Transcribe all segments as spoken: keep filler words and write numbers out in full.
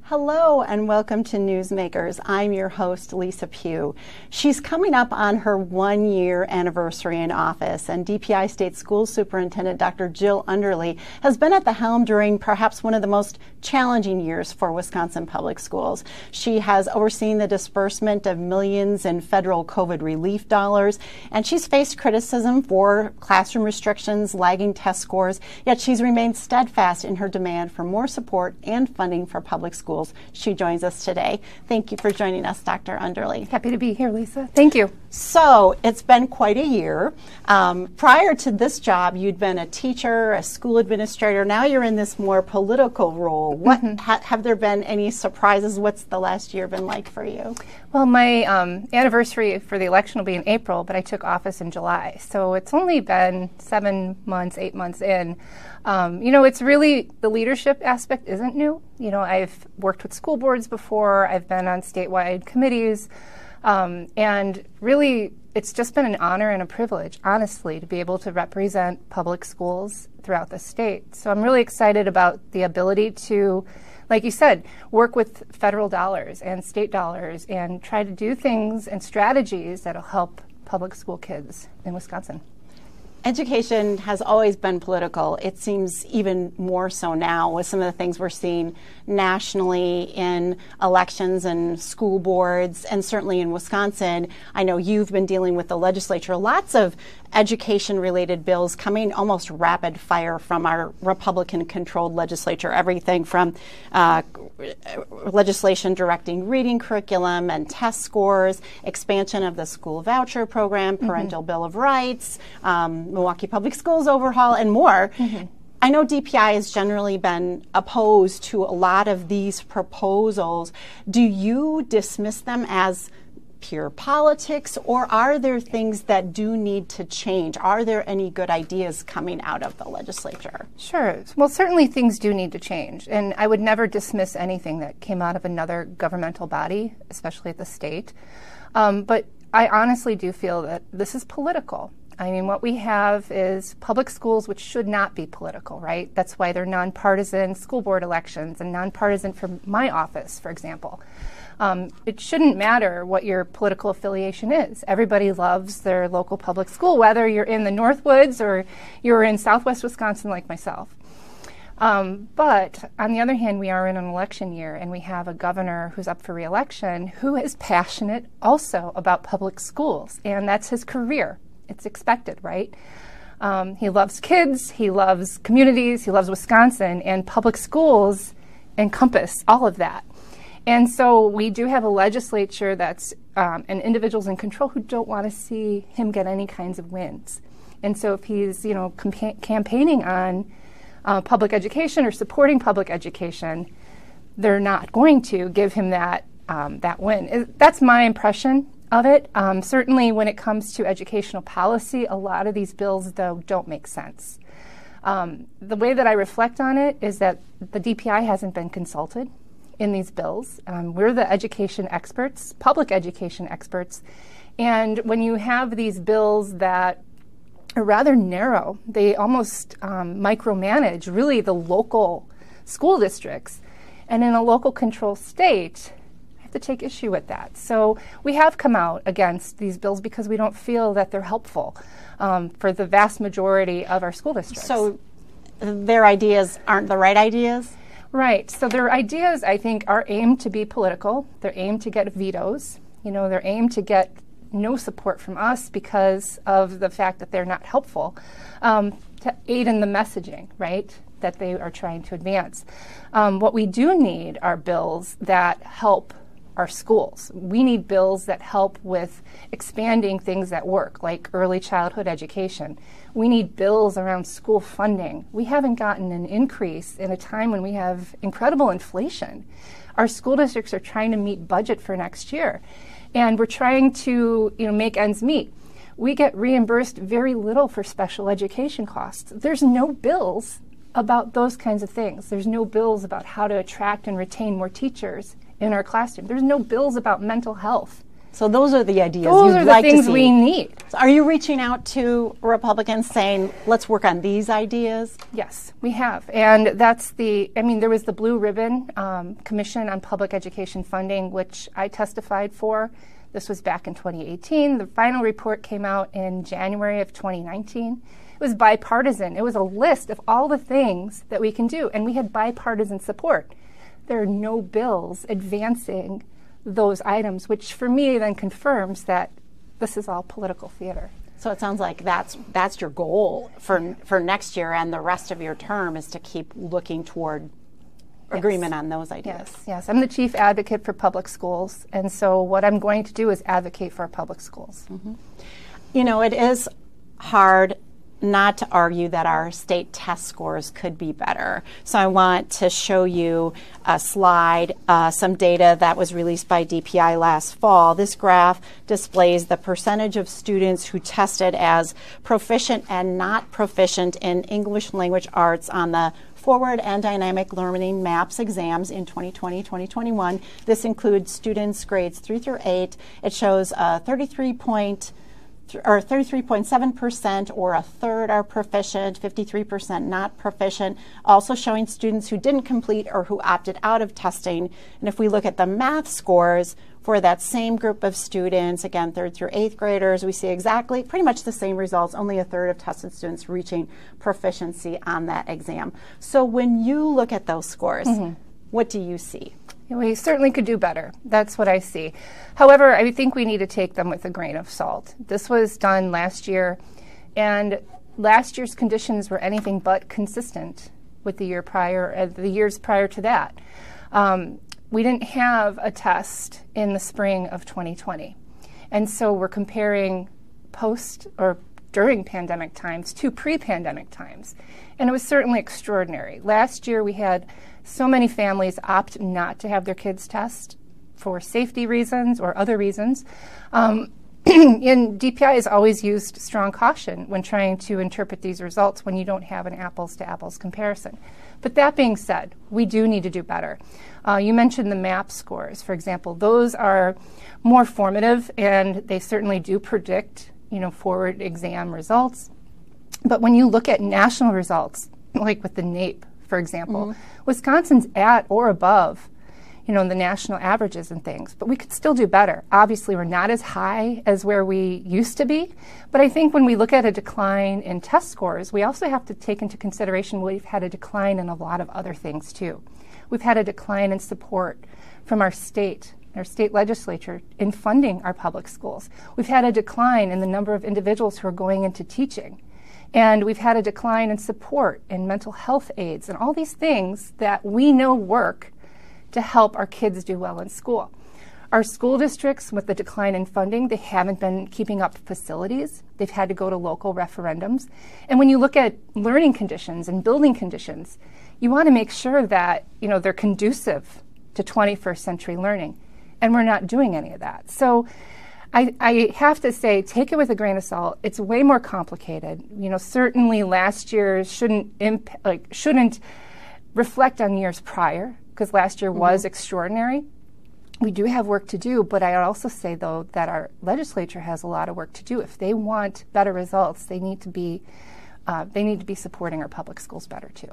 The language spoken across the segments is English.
Hello and welcome to Newsmakers. I'm your host, Lisa Pugh. She's coming up on her one-year anniversary in office, and D P I State School Superintendent Doctor Jill Underly has been at the helm during perhaps one of the most challenging years for Wisconsin public schools. She has overseen the disbursement of millions in federal COVID relief dollars, and she's faced criticism for classroom restrictions, lagging test scores, yet she's remained steadfast in her demand for more support and funding for public schools. She joins us today. Thank you for joining us, Doctor Underly. Happy to be here, Lisa. Thank you. So it's been quite a year. Um, prior to this job, you'd been a teacher, a school administrator. Now you're in this more political role. What mm-hmm. ha- have there been any surprises? What's the last year been like for you? Well, my um, anniversary for the election will be in April, but I took office in July. So it's only been seven months, eight months in. Um, you know, it's really, the leadership aspect isn't new. You know, I've worked with school boards before. I've been on statewide committees. Um, and really, it's just been an honor and a privilege, honestly, to be able to represent public schools throughout the state. So I'm really excited about the ability to, like you said, work with federal dollars and state dollars and try to do things and strategies that'll help public school kids in Wisconsin. Education has always been political. It seems even more so now with some of the things we're seeing nationally in elections and school boards, and certainly in Wisconsin. I know you've been dealing with the legislature. Lots of education-related bills coming almost rapid fire from our Republican-controlled legislature. Everything from uh, legislation directing reading curriculum and test scores, expansion of the school voucher program, parental mm-hmm. bill of rights, um, Milwaukee Public Schools overhaul, and more. Mm-hmm. I know D P I has generally been opposed to a lot of these proposals. Do you dismiss them as pure politics, or are there things that do need to change? Are there any good ideas coming out of the legislature? Sure. Well, certainly things do need to change, and I would never dismiss anything that came out of another governmental body, especially at the state. Um, but I honestly do feel that this is political. I mean, what we have is public schools, which should not be political, right? That's why they're nonpartisan school board elections and nonpartisan for my office, for example. Um, it shouldn't matter what your political affiliation is. Everybody loves their local public school, whether you're in the Northwoods or you're in Southwest Wisconsin like myself. Um, but on the other hand, we are in an election year, and we have a governor who's up for re-election who is passionate also about public schools, and that's his career. It's expected, right? Um, he loves kids, he loves communities, he loves Wisconsin, and public schools encompass all of that. And so we do have a legislature that's um, and individuals in control who don't want to see him get any kinds of wins. And so if he's, you know, campa- campaigning on uh, public education or supporting public education, they're not going to give him that um, that win. That's my impression of it. Um, certainly when it comes to educational policy, a lot of these bills, though, don't make sense. Um, the way that I reflect on it is that the D P I hasn't been consulted in these bills. Um, we're the education experts, public education experts, and when you have these bills that are rather narrow, they almost um, micromanage really the local school districts, and in a local control state, to take issue with that. So we have come out against these bills because we don't feel that they're helpful um, for the vast majority of our school districts. So their ideas aren't the right ideas? Right. So their ideas, I think, are aimed to be political. They're aimed to get vetoes. You know, they're aimed to get no support from us because of the fact that they're not helpful um, to aid in the messaging, right, that they are trying to advance. Um, what we do need are bills that help our schools. We need bills that help with expanding things that work, like early childhood education. We need bills around school funding. We haven't gotten an increase in a time when we have incredible inflation. Our school districts are trying to meet budget for next year, and we're trying to, you know, make ends meet. We get reimbursed very little for special education costs. There's no bills about those kinds of things. There's no bills about how to attract and retain more teachers in our classroom. There's no bills about mental health So those are the ideas Those you'd are the like things to see. we need. So are you reaching out to Republicans saying, let's work on these ideas? Yes, we have. And that's the, I mean, there was the Blue Ribbon um, Commission on Public Education Funding, which I testified for. This was back in twenty eighteen. The final report came out in January of twenty nineteen. It was bipartisan. It was a list of all the things that we can do, and we had bipartisan support. There are no bills advancing those items, which for me then confirms that this is all political theater. So it sounds like that's that's your goal for for next year and the rest of your term is to keep looking toward agreement Yes. on those ideas. Yes, yes. I'm the chief advocate for public schools, and so what I'm going to do is advocate for our public schools. Mm-hmm. You know, it is hard not to argue that our state test scores could be better. So I want to show you a slide, uh, some data that was released by D P I last fall. This graph displays the percentage of students who tested as proficient and not proficient in English language arts on the Forward and Dynamic Learning MAPS exams in twenty twenty, twenty twenty-one. This includes students grades three through eight. It shows uh, thirty-three point or thirty-three point seven percent, or a third are proficient, fifty-three percent not proficient, also showing students who didn't complete or who opted out of testing. And if we look at the math scores for that same group of students, again, third through eighth graders, we see exactly pretty much the same results, only a third of tested students reaching proficiency on that exam. So when you look at those scores, mm-hmm. what do you see? We certainly could do better. That's what I see. However, I think we need to take them with a grain of salt. This was done last year, and last year's conditions were anything but consistent with the year prior, uh, the years prior to that. Um, we didn't have a test in the spring of twenty twenty, and so we're comparing post or during pandemic times to pre-pandemic times, and it was certainly extraordinary. Last year we had so many families opt not to have their kids test for safety reasons or other reasons. Um, and D P I has always used strong caution when trying to interpret these results when you don't have an apples-to-apples comparison. But that being said, we do need to do better. Uh, you mentioned the MAP scores, for example. Those are more formative, and they certainly do predict, you know, forward exam results. But when you look at national results, like with the NAEP, for example, mm-hmm. Wisconsin's at or above, you know, the national averages and things, but we could still do better. Obviously, we're not as high as where we used to be, but I think when we look at a decline in test scores, we also have to take into consideration we've had a decline in a lot of other things too. We've had a decline in support from our state, our state legislature in funding our public schools. We've had a decline in the number of individuals who are going into teaching. And we've had a decline in support and mental health aids and all these things that we know work to help our kids do well in school. Our school districts, with the decline in funding, they haven't been keeping up facilities. They've had to go to local referendums. And when you look at learning conditions and building conditions, you want to make sure that, you know, they're conducive to twenty-first century learning. And we're not doing any of that. So I, I have to say, take it with a grain of salt. It's way more complicated. You know, certainly last year shouldn't imp- like shouldn't reflect on years prior, because last year mm-hmm. was extraordinary. We do have work to do, but I also say, though, that our legislature has a lot of work to do. If they want better results, they need to be uh, they need to be supporting our public schools better too.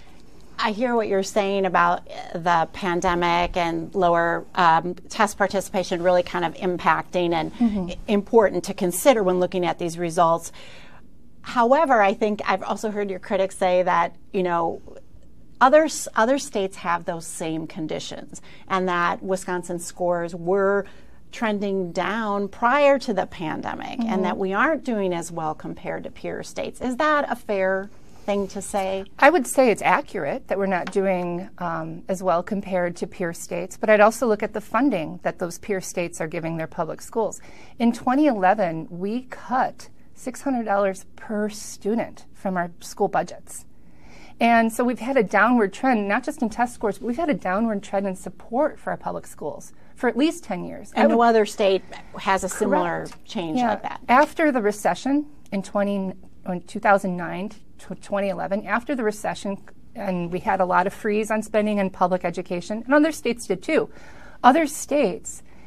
I hear what you're saying about the pandemic and lower um, test participation really kind of impacting and mm-hmm. important to consider when looking at these results. However, I think I've also heard your critics say that, you know, other, other states have those same conditions and that Wisconsin's scores were trending down prior to the pandemic mm-hmm. and that we aren't doing as well compared to peer states. Is that a fair thing to say? I would say it's accurate that we're not doing um, as well compared to peer states, but I'd also look at the funding that those peer states are giving their public schools. In twenty eleven, we cut six hundred dollars per student from our school budgets. And so we've had a downward trend, not just in test scores, but we've had a downward trend in support for our public schools for at least ten years. And no other state has a similar correct. change yeah. like that. After the recession in, twenty, in two thousand nine to twenty eleven, after the recession, and we had a lot of freeze on spending in public education, and other states did too. Other states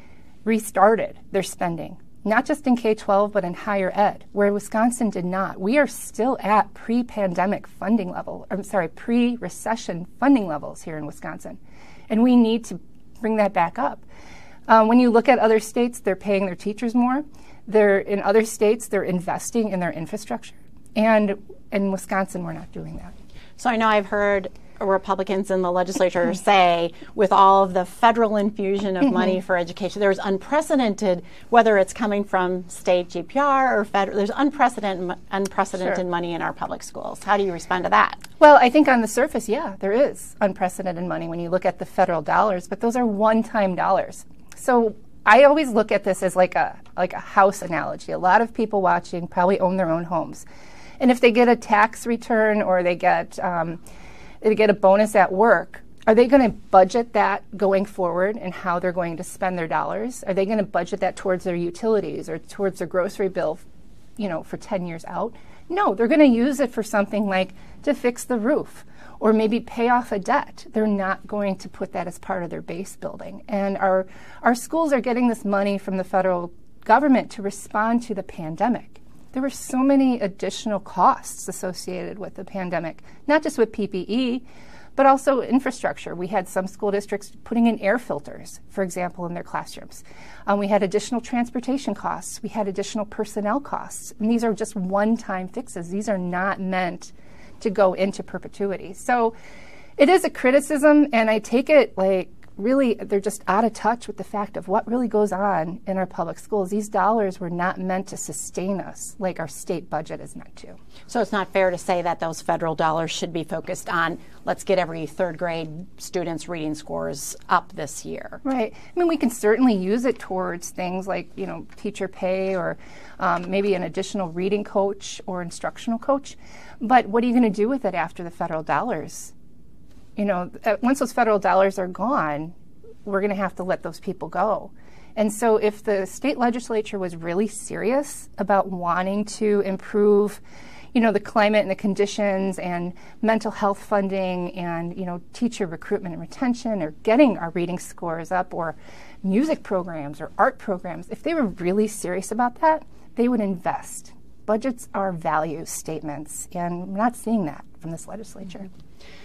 restarted their spending, not just in K twelve, but in higher ed, where Wisconsin did not. We are still at pre-pandemic funding level, I'm sorry, pre-recession funding levels here in Wisconsin. And we need to bring that back up. Um, when you look at other states, they're paying their teachers more. They're, in other states, they're investing in their infrastructure. And in Wisconsin, we're not doing that. So I know I've heard Republicans in the legislature say, with all of the federal infusion of money for education, there's unprecedented, whether it's coming from state G P R or federal, there's unprecedented, unprecedented Sure. money in our public schools. How do you respond to that? Well, I think on the surface, yeah, there is unprecedented money when you look at the federal dollars, but those are one-time dollars. So I always look at this as like a like a house analogy. A lot of people watching probably own their own homes. And if they get a tax return or they get um, they get a bonus at work, are they going to budget that going forward and how they're going to spend their dollars? Are they going to budget that towards their utilities or towards their grocery bill, you know, for ten years out? No, they're going to use it for something like to fix the roof or maybe pay off a debt. They're not going to put that as part of their base building. And our our schools are getting this money from the federal government to respond to the pandemic. There were so many additional costs associated with the pandemic, not just with P P E, but also infrastructure. We had some school districts putting in air filters, for example, in their classrooms. Um, we had additional transportation costs. We had additional personnel costs. And these are just one-time fixes. These are not meant to go into perpetuity. So it is a criticism, and I take it like really they're just out of touch with the fact of what really goes on in our public schools. These dollars were not meant to sustain us like our state budget is meant to. So it's not fair to say that those federal dollars should be focused on let's get every third grade student's reading scores up this year. Right. I mean, we can certainly use it towards things like, you know, teacher pay or um, maybe an additional reading coach or instructional coach. But what are you going to do with it after the federal dollars? You know, once those federal dollars are gone, we're going to have to let those people go. And so if the state legislature was really serious about wanting to improve, you know, the climate and the conditions and mental health funding and, you know, teacher recruitment and retention or getting our reading scores up or music programs or art programs, if they were really serious about that, they would invest. Budgets are value statements, and we're not seeing that from this legislature. Mm-hmm.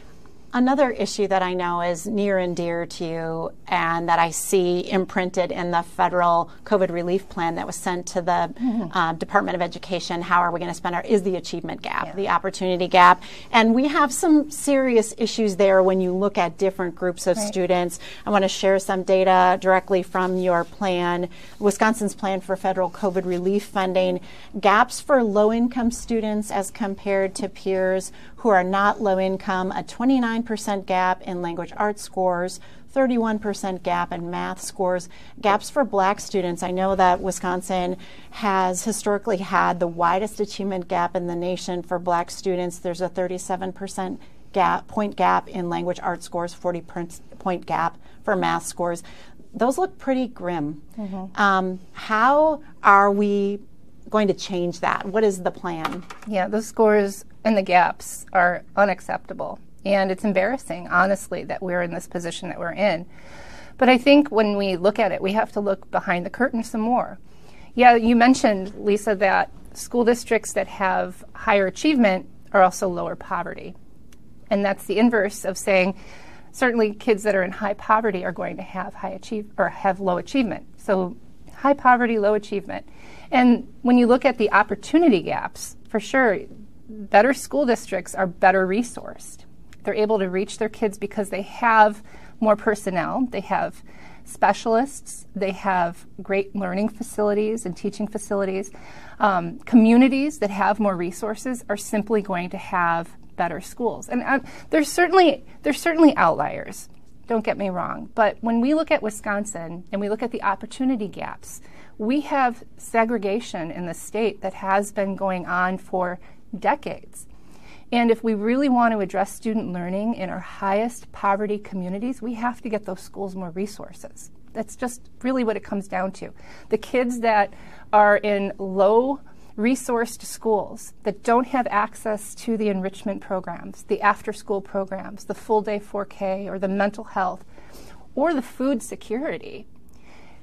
Another issue that I know is near and dear to you and that I see imprinted in the federal COVID relief plan that was sent to the mm-hmm. uh, Department of Education, how are we going to spend our, is the achievement gap, yeah. the opportunity gap. And we have some serious issues there when you look at different groups of right. students. I want to share some data directly from your plan, Wisconsin's plan for federal COVID relief funding. Gaps for low-income students as compared to peers who are not low income, a twenty-nine percent gap in language arts scores, thirty-one percent gap in math scores. Gaps for black students. I know that Wisconsin has historically had the widest achievement gap in the nation for black students. There's a thirty-seven percent gap, point gap in language arts scores, forty point gap for math scores. Those look pretty grim. Mm-hmm. Um, how are we going to change that? What is the plan? Yeah, those scores and the gaps are unacceptable. And it's embarrassing, honestly, that we're in this position that we're in. But I think when we look at it, we have to look behind the curtain some more. Yeah, you mentioned, Lisa, that school districts that have higher achievement are also lower poverty. And that's the inverse of saying certainly kids that are in high poverty are going to have high achieve or have low achievement. So high poverty, low achievement. And when you look at the opportunity gaps, for sure, better school districts are better resourced. They're able to reach their kids because they have more personnel, they have specialists, they have great learning facilities and teaching facilities. Um, communities that have more resources are simply going to have better schools. And uh, there's certainly there's certainly outliers, don't get me wrong, but when we look at Wisconsin and we look at the opportunity gaps, we have segregation in the state that has been going on for decades. And if we really want to address student learning in our highest poverty communities, we have to get those schools more resources. That's just really what it comes down to. The kids that are in low resourced schools that don't have access to the enrichment programs, the after school programs, the full day four K or the mental health or the food security,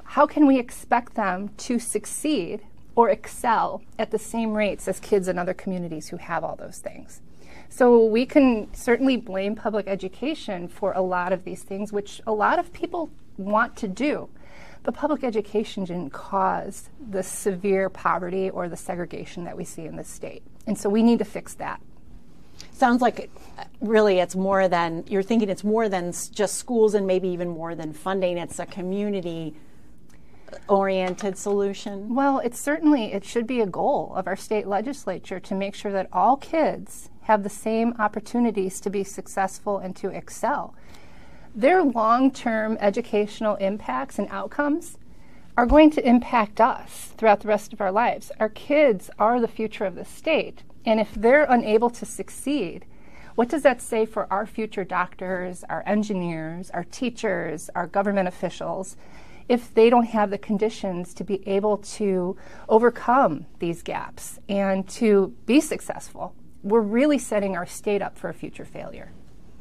how can we expect them to succeed or excel at the same rates as kids in other communities who have all those things? So we can certainly blame public education for a lot of these things, which a lot of people want to do. But public education didn't cause the severe poverty or the segregation that we see in this state. And so we need to fix that. Sounds like really it's more than, you're thinking it's more than just schools and maybe even more than funding. It's a community oriented solution? Well, it's certainly, it should be a goal of our state legislature to make sure that all kids have the same opportunities to be successful and to excel. Their long-term educational impacts and outcomes are going to impact us throughout the rest of our lives. Our kids are the future of the state, and if they're unable to succeed, what does that say for our future doctors, our engineers, our teachers, our government officials, if they don't have the conditions to be able to overcome these gaps and to be successful? We're really setting our state up for a future failure.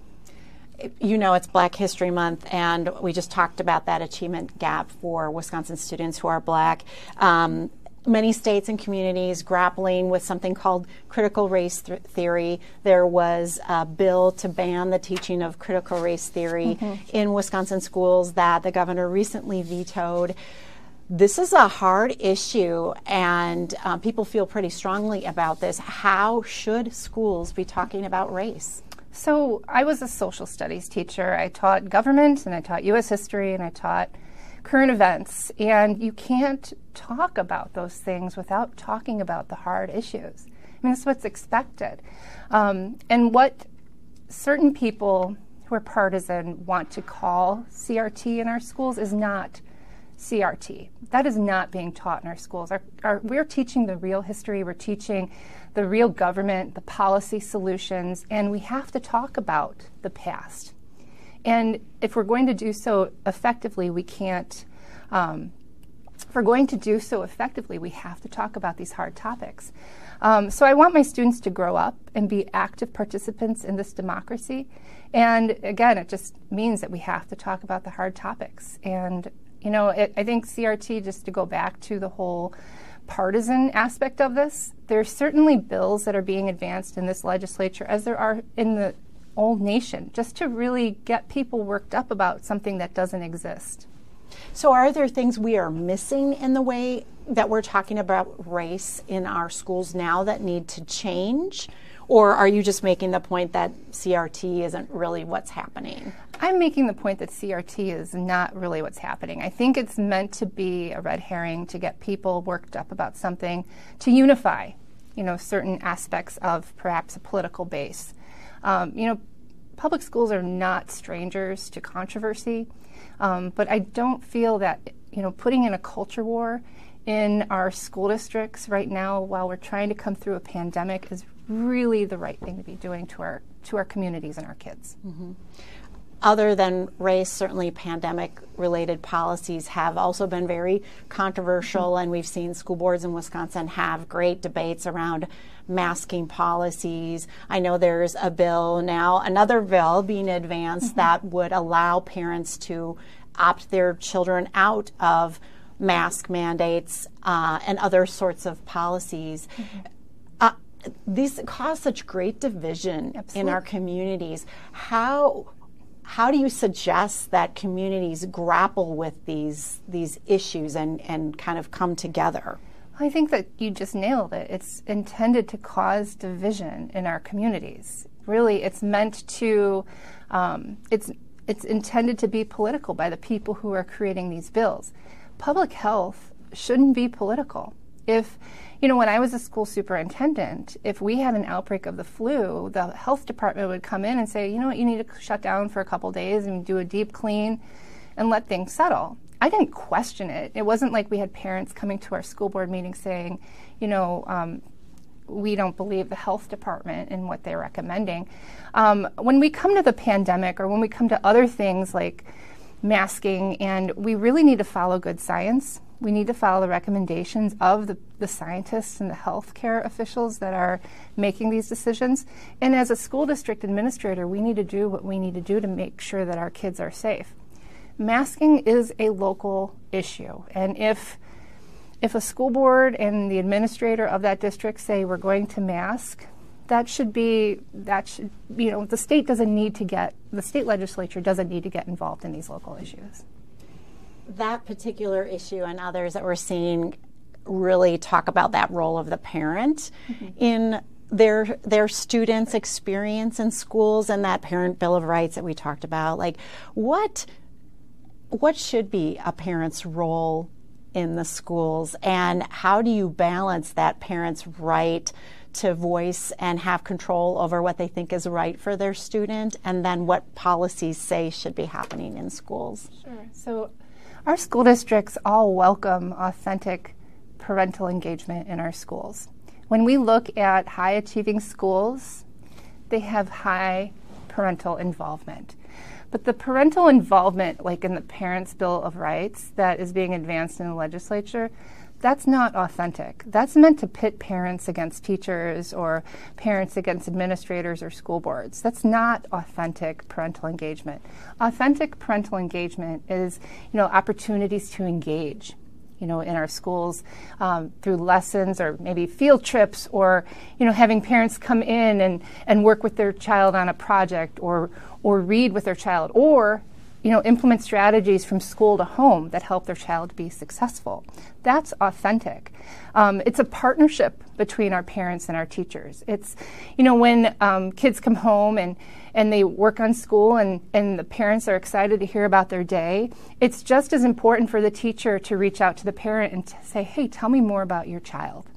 You know, it's Black History Month, and we just talked about that achievement gap for Wisconsin students who are Black. Um, many states and communities grappling with something called critical race th- theory. There was a bill to ban the teaching of critical race theory mm-hmm. in Wisconsin schools that the governor recently vetoed. This is a hard issue, and uh, people feel pretty strongly about this. How should schools be talking about race? So I was a social studies teacher. I taught government, and I taught U S history, and I taught current events. And you can't talk about those things without talking about the hard issues. I mean, that's what's expected. Um, and what certain people who are partisan want to call C R T in our schools is not C R T. That is not being taught in our schools. Our, our, we're teaching the real history. We're teaching the real government, the policy solutions, and we have to talk about the past. And if we're going to do so effectively, we can't, um, if we're going to do so effectively, we have to talk about these hard topics. Um, so I want my students to grow up and be active participants in this democracy. And again, it just means that we have to talk about the hard topics. And you know, it, I think C R T, just to go back to the whole partisan aspect of this, there's certainly bills that are being advanced in this legislature, as there are in the old nation, just to really get people worked up about something that doesn't exist. So are there things we are missing in the way that we're talking about race in our schools now that need to change? Or are you just making the point that C R T isn't really what's happening? I'm making the point that C R T is not really what's happening. I think it's meant to be a red herring to get people worked up about something, to unify, you know, certain aspects of perhaps a political base. Um, you know, public schools are not strangers to controversy, um, but I don't feel that, you know, putting in a culture war in our school districts right now while we're trying to come through a pandemic is really the right thing to be doing to our to our communities and our kids. Mm-hmm. Other than race, certainly pandemic-related policies have also been very controversial, mm-hmm. and we've seen school boards in Wisconsin have great debates around masking policies. I know there's a bill now, another bill being advanced mm-hmm. that would allow parents to opt their children out of mask mandates uh, and other sorts of policies. Mm-hmm. Uh, these cause such great division Absolutely. In our communities. How how do you suggest that communities grapple with these these issues and, and kind of come together? I think that you just nailed it. It's intended to cause division in our communities. Really, it's meant to, um, it's it's intended to be political by the people who are creating these bills. Public health shouldn't be political. If, you know, when I was a school superintendent, if we had an outbreak of the flu, the health department would come in and say, you know what, you need to shut down for a couple days and do a deep clean and let things settle. I didn't question it. It wasn't like we had parents coming to our school board meeting saying, you know, um, we don't believe the health department in what they're recommending. Um, when we come to the pandemic or when we come to other things like masking, and we really need to follow good science. We need to follow the recommendations of the, the scientists and the healthcare officials that are making these decisions. And as a school district administrator, we need to do what we need to do to make sure that our kids are safe. masking is a local issue. And if if a school board and the administrator of that district say we're going to mask, that should be, that should, you know, the state doesn't need to get, the state legislature doesn't need to get involved in these local issues. That particular issue and others that we're seeing really talk about that role of the parent mm-hmm. in their their students' experience in schools and that parent bill of rights that we talked about. Like, what what should be a parent's role in the schools, and how do you balance that parent's right to voice and have control over what they think is right for their student, and then what policies say should be happening in schools? Sure. So our school districts all welcome authentic parental engagement in our schools. When we look at high achieving schools, they have high parental involvement. But the parental involvement, like in the Parents' Bill of Rights that is being advanced in the legislature, that's not authentic. That's meant to pit parents against teachers or parents against administrators or school boards. That's not authentic parental engagement. Authentic parental engagement is, you know, opportunities to engage, you know, in our schools um, through lessons or maybe field trips, or, you know, having parents come in and, and work with their child on a project, or or read with their child, or, you know, implement strategies from school to home that help their child be successful. That's authentic. Um, it's a partnership between our parents and our teachers. It's, you know, when um, kids come home and, and they work on school and, and the parents are excited to hear about their day, it's just as important for the teacher to reach out to the parent and to say, hey, tell me more about your child.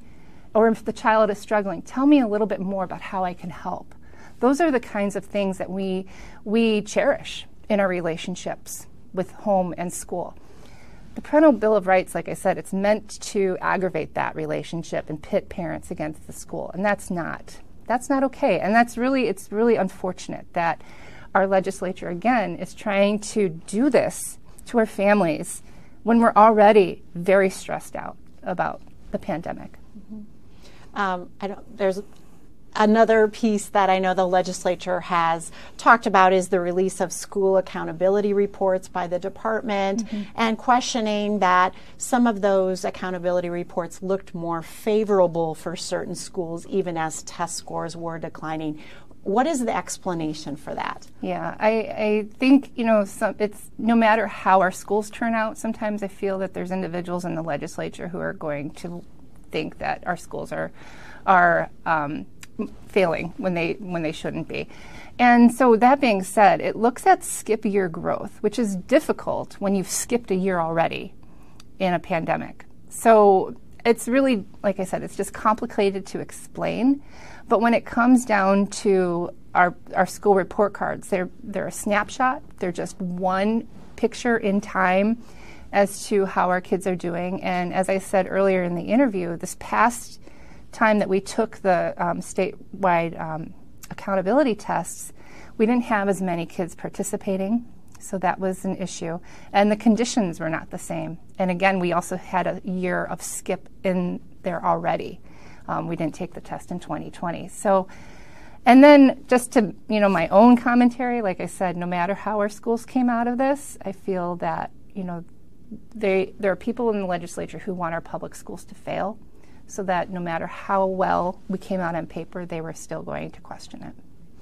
Or if the child is struggling, tell me a little bit more about how I can help. Those are the kinds of things that we we cherish in our relationships with home and school. The Parental Bill of Rights, like I said, it's meant to aggravate that relationship and pit parents against the school, and that's not that's not okay. And that's really it's really unfortunate that our legislature again is trying to do this to our families when we're already very stressed out about the pandemic. Mm-hmm. Um, I don't. There's. Another piece that I know the legislature has talked about is the release of school accountability reports by the department, mm-hmm. and questioning that some of those accountability reports looked more favorable for certain schools, even as test scores were declining. What is the explanation for that? Yeah, I, I think, you know, some, it's no matter how our schools turn out, sometimes I feel that there's individuals in the legislature who are going to think that our schools are, are, um, failing when they when they shouldn't be. And so that being said, it looks at skip year growth, which is difficult when you've skipped a year already in a pandemic. So it's really, like I said, it's just complicated to explain. But when it comes down to our our school report cards, they're they're a snapshot. They're just one picture in time as to how our kids are doing. And as I said earlier in the interview, this past time that we took the um, statewide um, accountability tests, we didn't have as many kids participating, so that was an issue. And the conditions were not the same. And again, we also had a year of skip in there already. Um, we didn't take the test in twenty twenty. So, and then just to, you know, my own commentary, like I said, no matter how our schools came out of this, I feel that, you know, they there are people in the legislature who want our public schools to fail, so that no matter how well we came out on paper, they were still going to question it.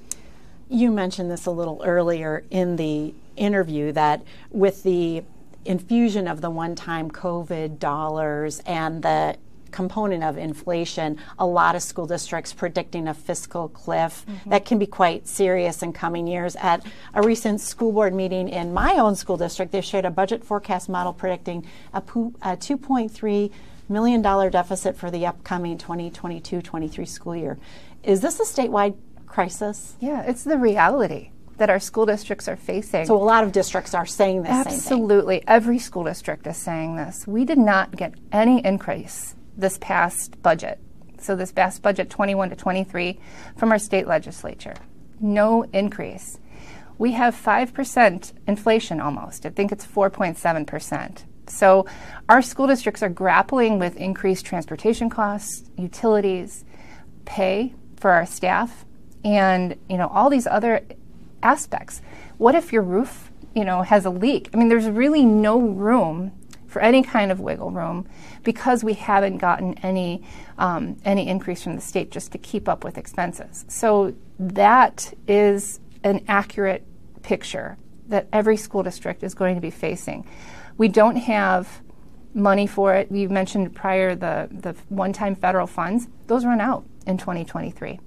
You mentioned this a little earlier in the interview, that with the infusion of the one-time COVID dollars and the component of inflation, a lot of school districts predicting a fiscal cliff mm-hmm. that can be quite serious in coming years. At a recent school board meeting in my own school district, they shared a budget forecast model predicting a, a two point three million dollars deficit for the upcoming twenty twenty-two twenty-three school year. Is this a statewide crisis? Yeah, it's the reality that our school districts are facing. So a lot of districts are saying the same thing. Absolutely. Every school district is saying this. We did not get any increase this past budget. So this past budget twenty-one to twenty-three from our state legislature. No increase. We have five percent inflation almost. I think it's four point seven percent. So our school districts are grappling with increased transportation costs, utilities, pay for our staff, and, you know, all these other aspects. What if your roof you know, has a leak. I mean, there's really no room for any kind of wiggle room because we haven't gotten any um, any increase from the state just to keep up with expenses. So that is an accurate picture that every school district is going to be facing. We don't have money for it. You mentioned prior the, the one-time federal funds. Those run out in twenty twenty-three.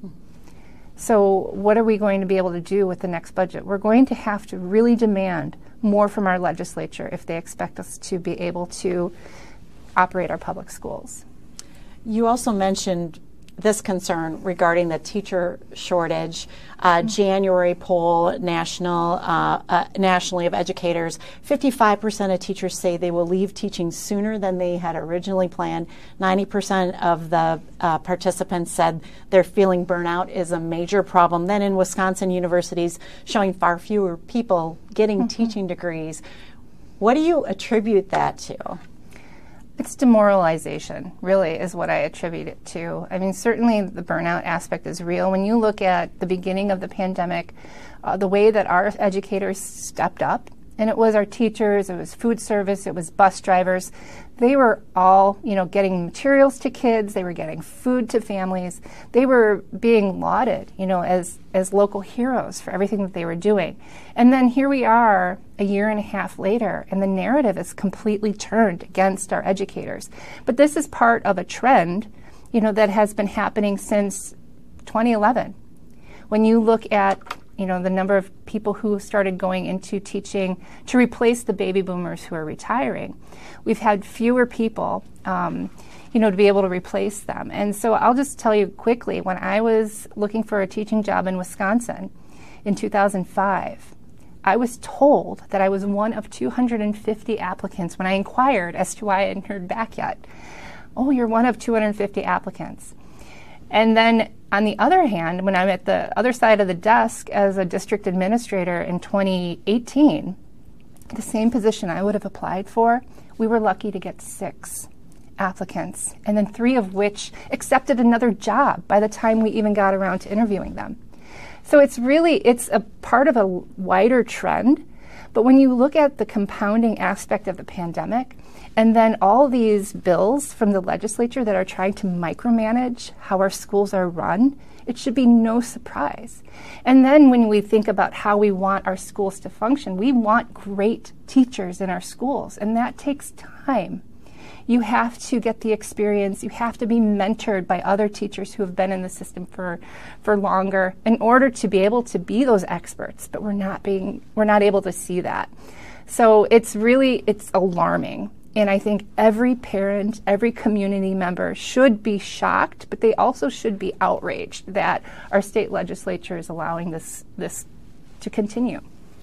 So what are we going to be able to do with the next budget? We're going to have to really demand more from our legislature if they expect us to be able to operate our public schools. You also mentioned this concern regarding the teacher shortage. Uh, mm-hmm. January poll national uh, uh, nationally of educators, fifty-five percent of teachers say they will leave teaching sooner than they had originally planned. ninety percent of the uh, participants said they're feeling burnout is a major problem. Then in Wisconsin universities showing far fewer people getting mm-hmm. teaching degrees. What do you attribute that to? It's demoralization, really, is what I attribute it to. I mean, certainly the burnout aspect is real. When you look at the beginning of the pandemic, uh, the way that our educators stepped up, and it was our teachers, it was food service, it was bus drivers, they were all, you know, getting materials to kids, they were getting food to families, they were being lauded, you know, as, as local heroes for everything that they were doing. And then here we are a year and a half later, and the narrative is completely turned against our educators. But this is part of a trend, you know, that has been happening since twenty eleven. When you look at you know, the number of people who started going into teaching to replace the baby boomers who are retiring. We've had fewer people, um, you know, to be able to replace them. And so I'll just tell you quickly, when I was looking for a teaching job in Wisconsin in two thousand five, I was told that I was one of two hundred fifty applicants when I inquired as to why I hadn't heard back yet. Oh, you're one of two hundred fifty applicants. And then on the other hand, when I'm at the other side of the desk as a district administrator in twenty eighteen, the same position I would have applied for, we were lucky to get six applicants, and then three of which accepted another job by the time we even got around to interviewing them. So it's really, it's a part of a wider trend. But when you look at the compounding aspect of the pandemic, and then all these bills from the legislature that are trying to micromanage how our schools are run, it should be no surprise. And then when we think about how we want our schools to function, we want great teachers in our schools, and that takes time. You have to get the experience, you have to be mentored by other teachers who have been in the system for, for longer in order to be able to be those experts, but we're not being, we're not able to see that. So it's really, it's alarming. And I think every parent, every community member should be shocked, but they also should be outraged that our state legislature is allowing this, this to continue.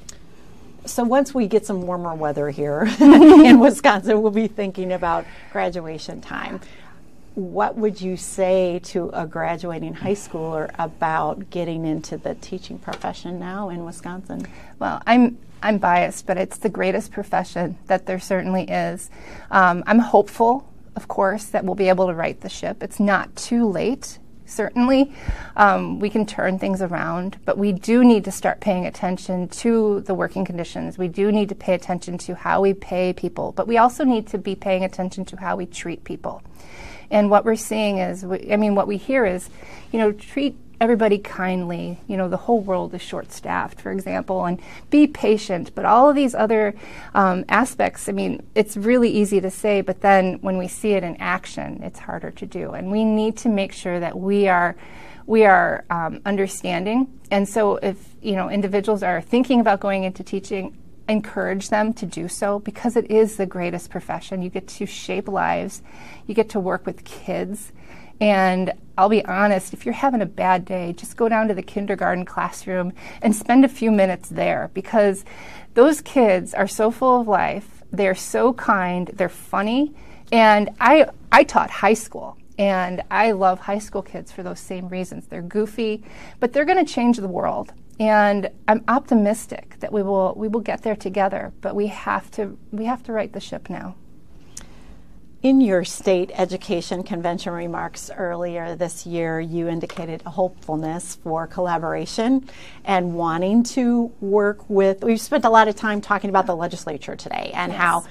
So once we get some warmer weather here in Wisconsin, we'll be thinking about graduation time. What would you say to a graduating high schooler about getting into the teaching profession now in Wisconsin? Well, I'm I'm biased, but it's the greatest profession that there certainly is. Um, I'm hopeful, of course, that we'll be able to right the ship. It's not too late. Certainly, um, we can turn things around, but we do need to start paying attention to the working conditions. We do need to pay attention to how we pay people, but we also need to be paying attention to how we treat people. And what we're seeing is, we, I mean, what we hear is, you know, treat everybody kindly. You know, the whole world is short-staffed, for example, and be patient. But all of these other um, aspects, I mean, it's really easy to say, but then when we see it in action, it's harder to do. And we need to make sure that we are we are um, understanding. And so if, you know, individuals are thinking about going into teaching, encourage them to do so, because it is the greatest profession. You get to shape lives. You get to work with kids. And I'll be honest, if you're having a bad day, just go down to the kindergarten classroom and spend a few minutes there, because those kids are so full of life. They're so kind. They're funny. And I, I taught high school, and I love high school kids for those same reasons. They're goofy, but they're going to change the world. And I'm optimistic that we will we will get there together, but we have to we have to right the ship now. In your state education convention remarks earlier this year, you indicated a hopefulness for collaboration and wanting to work with, we've spent a lot of time talking about the legislature today and yes. how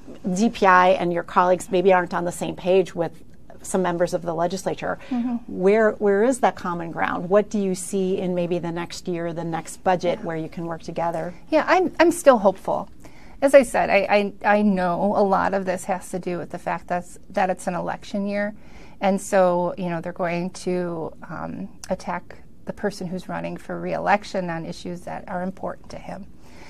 D P I and your colleagues maybe aren't on the same page with some members of the legislature. Mm-hmm. Where where is that common ground? What do you see in maybe the next year, the next budget, yeah. where you can work together? Yeah, I'm, I'm still hopeful. As I said, I, I, I know a lot of this has to do with the fact that's, that it's an election year. And so, you know, they're going to um, attack the person who's running for re-election on issues that are important to him.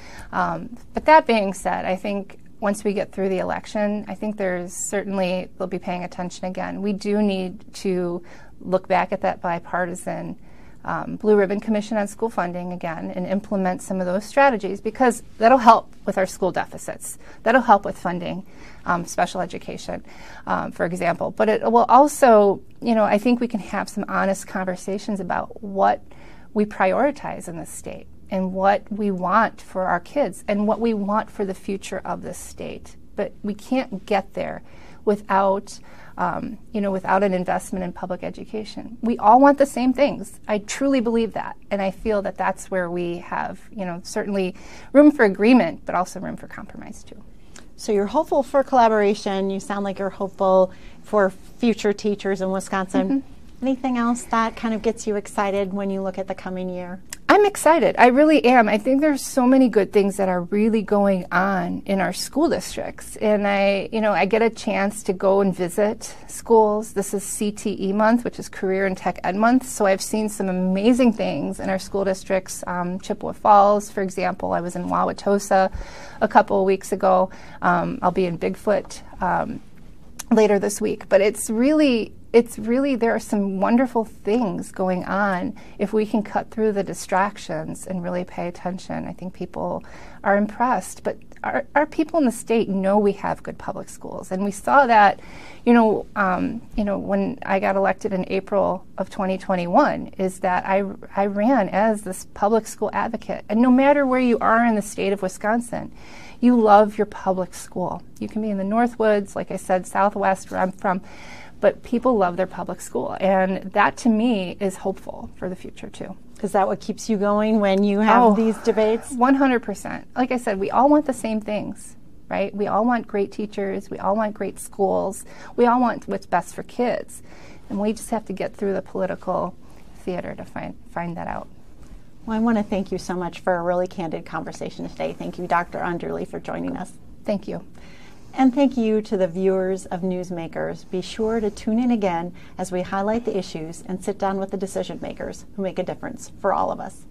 Um, but that being said, I think once we get through the election, I think there's certainly, they'll be paying attention again. We do need to look back at that bipartisan Um, Blue Ribbon Commission on School Funding again and implement some of those strategies, because that'll help with our school deficits. That'll help with funding um, special education, um, for example. But it will also, you know, I think we can have some honest conversations about what we prioritize in the state and what we want for our kids and what we want for the future of this state. But we can't get there without Um, you know, without an investment in public education. We all want the same things. I truly believe that. And I feel that that's where we have, you know, certainly room for agreement, but also room for compromise too. So you're hopeful for collaboration. You sound like you're hopeful for future teachers in Wisconsin. Mm-hmm. Anything else that kind of gets you excited when you look at the coming year? I'm excited. I really am. I think there's so many good things that are really going on in our school districts. And I, you know, I get a chance to go and visit schools. This is C T E month, which is Career and Tech Ed month. So I've seen some amazing things in our school districts. Um, Chippewa Falls, for example. I was in Wauwatosa a couple of weeks ago. Um, I'll be in Bigfoot um, later this week. But it's really... It's really, there are some wonderful things going on if we can cut through the distractions and really pay attention. I think people are impressed, but our, our people in the state know we have good public schools. And we saw that, you know, um, you know, when I got elected in April of twenty twenty-one, is that I, I ran as this public school advocate. And no matter where you are in the state of Wisconsin, you love your public school. You can be in the Northwoods, like I said, Southwest, where I'm from, but people love their public school. And that, to me, is hopeful for the future, too. Is that what keeps you going when you have oh, these debates? one hundred percent. Like I said, we all want the same things, right? We all want great teachers. We all want great schools. We all want what's best for kids. And we just have to get through the political theater to find, find that out. Well, I want to thank you so much for a really candid conversation today. Thank you, Doctor Underly, for joining us. Thank you. And thank you to the viewers of Newsmakers. Be sure to tune in again as we highlight the issues and sit down with the decision makers who make a difference for all of us.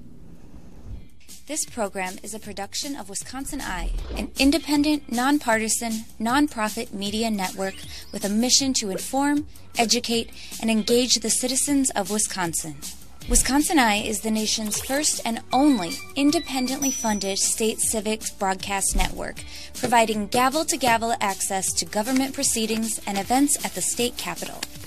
This program is a production of Wisconsin Eye, an independent, nonpartisan, nonprofit media network with a mission to inform, educate, and engage the citizens of Wisconsin. Wisconsin Eye is the nation's first and only independently funded state civics broadcast network, providing gavel-to-gavel access to government proceedings and events at the state capitol.